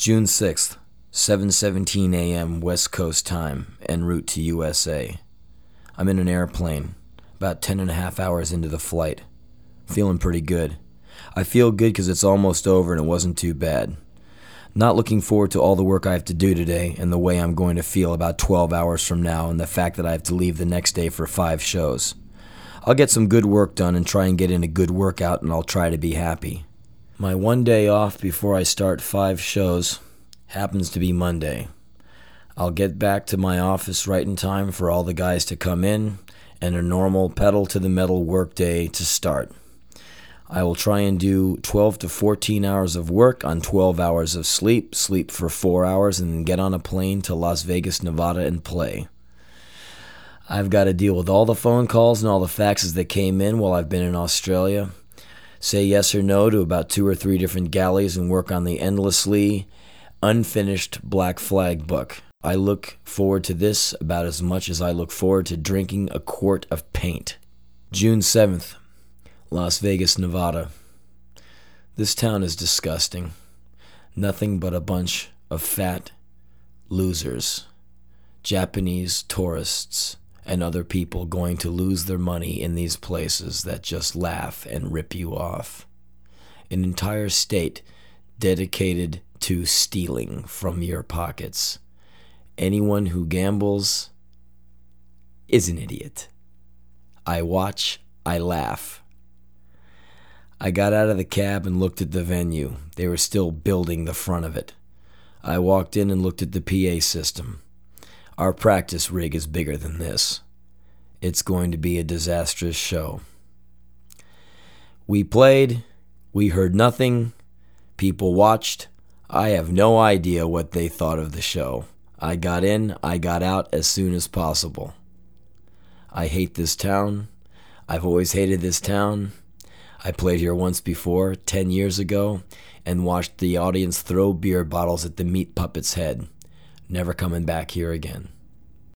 June 6th, 7:17 a.m. West Coast time, en route to USA. I'm in an airplane, about 10.5 hours into the flight. Feeling pretty good. I feel good because it's almost over and it wasn't too bad. Not looking forward to all the work I have to do today and the way I'm going to feel about 12 hours from now and the fact that I have to leave the next day for 5 shows. I'll get some good work done and try and get in a good workout, and I'll try to be happy. My one day off before I start 5 shows happens to be Monday. I'll get back to my office right in time for all the guys to come in and a normal pedal-to-the-metal work day to start. I will try and do 12 to 14 hours of work on 12 hours of sleep for 4 hours, and then get on a plane to Las Vegas, Nevada, and play. I've got to deal with all the phone calls and all the faxes that came in while I've been in Australia. Say yes or no to about 2 or 3 different galleys and work on the endlessly unfinished Black Flag book. I look forward to this about as much as I look forward to drinking a quart of paint. June 7th, Las Vegas, Nevada. This town is disgusting. Nothing but a bunch of fat losers. Japanese tourists and other people going to lose their money in these places that just laugh and rip you off. An entire state dedicated to stealing from your pockets. Anyone who gambles is an idiot. I watch, I laugh. I got out of the cab and looked at the venue. They were still building the front of it. I walked in and looked at the PA system. Our practice rig is bigger than this. It's going to be a disastrous show. We played. We heard nothing. People watched. I have no idea what they thought of the show. I got in. I got out as soon as possible. I hate this town. I've always hated this town. I played here once before, 10 years ago, and watched the audience throw beer bottles at the meat puppet's head. Never coming back here again.